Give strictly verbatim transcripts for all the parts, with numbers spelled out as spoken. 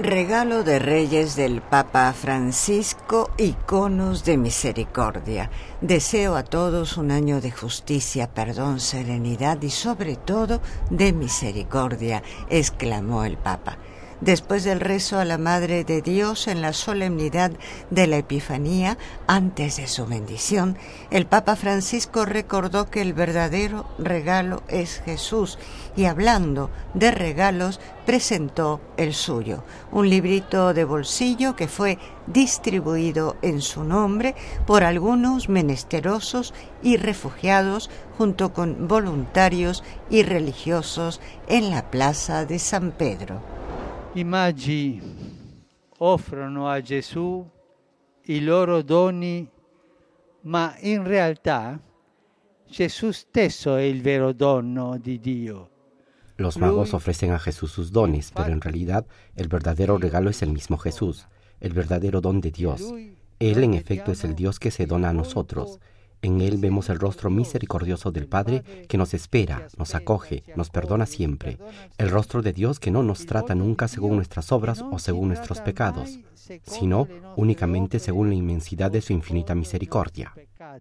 Regalo de Reyes del Papa Francisco, iconos de misericordia. Deseo a todos un año de justicia, perdón, serenidad y sobre todo de misericordia, exclamó el Papa. Después del rezo a la Madre de Dios en la solemnidad de la Epifanía, antes de su bendición, el Papa Francisco recordó que el verdadero regalo es Jesús y hablando de regalos presentó el suyo, un librito de bolsillo que fue distribuido en su nombre por algunos menesterosos y refugiados junto con voluntarios y religiosos en la plaza de San Pedro. I magi offrono a Gesù i loro doni, ma in realtà Gesù stesso è il vero dono di Dio. Los magos ofrecen a Jesús sus dones, pero en realidad el verdadero regalo es el mismo Jesús, el verdadero don de Dios. Él en efecto es el Dios que se dona a nosotros. En Él vemos el rostro misericordioso del Padre que nos espera, nos acoge, nos perdona siempre. El rostro de Dios que no nos trata nunca según nuestras obras o según nuestros pecados, sino únicamente según la inmensidad de su infinita misericordia.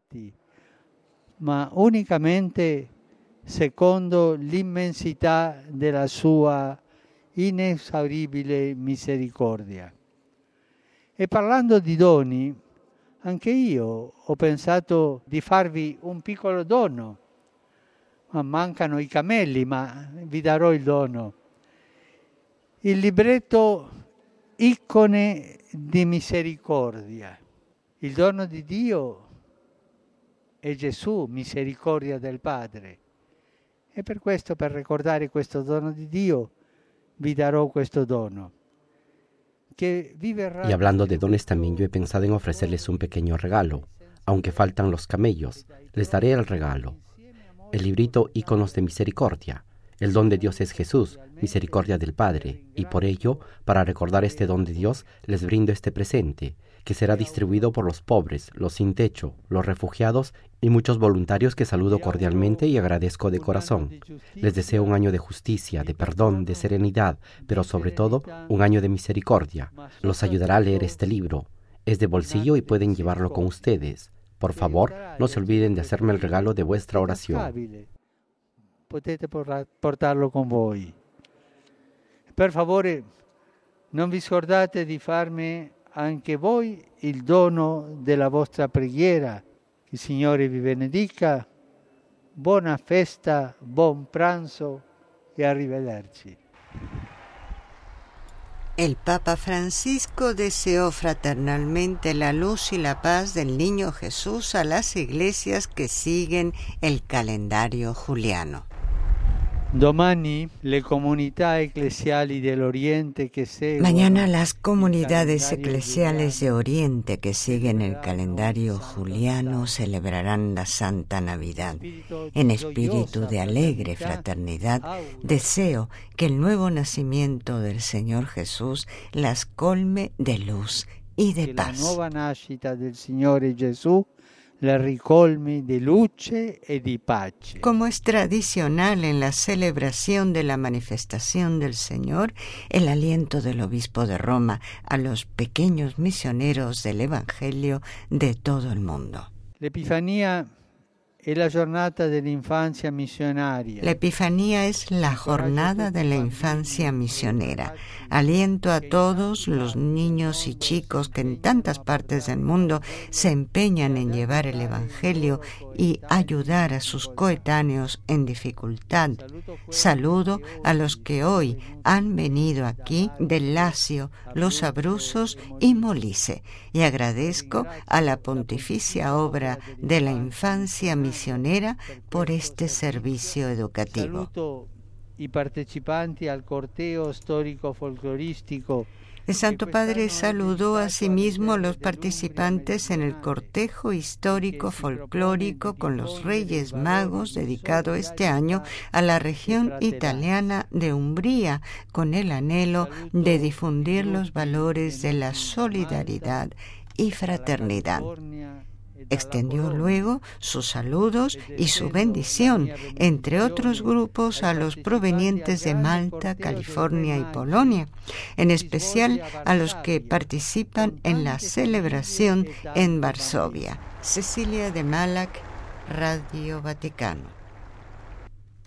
Ma unicamente secondo l'immensità della sua inesauribile misericordia. E parlando di doni, anche io ho pensato di farvi un piccolo dono, ma mancano i camelli, ma vi darò il dono. Il libretto Icone di misericordia. Il dono di Dio è Gesù, misericordia del Padre. E per questo, per ricordare questo dono di Dio, vi darò questo dono. Y hablando de dones también yo he pensado en ofrecerles un pequeño regalo. Aunque faltan los camellos, les daré el regalo. El librito Íconos de Misericordia. El don de Dios es Jesús, misericordia del Padre. Y por ello, para recordar este don de Dios, les brindo este presente, que será distribuido por los pobres, los sin techo, los refugiados y muchos voluntarios que saludo cordialmente y agradezco de corazón. Les deseo un año de justicia, de perdón, de serenidad, pero sobre todo un año de misericordia. Los ayudará a leer este libro. Es de bolsillo y pueden llevarlo con ustedes. Por favor, no se olviden de hacerme el regalo de vuestra oración. Potete portarlo con voi. Per favore, non vi scordate di farmi anche voi il dono della vostra preghiera. Il Signore vi benedica. Buona festa, buon pranzo e arrivederci. El Papa Francisco deseó fraternalmente la luz y la paz del Niño Jesús a las iglesias que siguen el calendario juliano. Domani le comunità eclesiali dell'Oriente che seguono. Mañana las comunidades eclesiales de Oriente que siguen el calendario juliano celebrarán la Santa Navidad. En espíritu de alegre fraternidad, deseo que el nuevo nacimiento del Señor Jesús las colme de luz y de paz. La nuova nascita del Signore Gesù la ricolmi de luce e di pace. Como es tradicional en la celebración de la manifestación del Señor, el aliento del obispo de Roma a los pequeños misioneros del Evangelio de todo el mundo. L'Epifanía es la jornada de la infancia misionaria. La Epifanía es la jornada de la infancia misionera. Aliento a todos los niños y chicos que en tantas partes del mundo se empeñan en llevar el Evangelio y ayudar a sus coetáneos en dificultad. Saludo a los que hoy han venido aquí del Lacio, Los Abruzos y Molise y agradezco a la Pontificia Obra de la Infancia Misionera por este servicio educativo. Saluto i partecipanti al corteo storico folcloristico. El Santo Padre saludó asimismo a los participantes en el cortejo histórico folclórico con los Reyes Magos dedicado este año a la región italiana de Umbría, con el anhelo de difundir los valores de la solidaridad y fraternidad. Extendió luego sus saludos y su bendición, entre otros grupos, a los provenientes de Malta, California y Polonia, en especial a los que participan en la celebración en Varsovia. Cecilia de Malac, Radio Vaticano.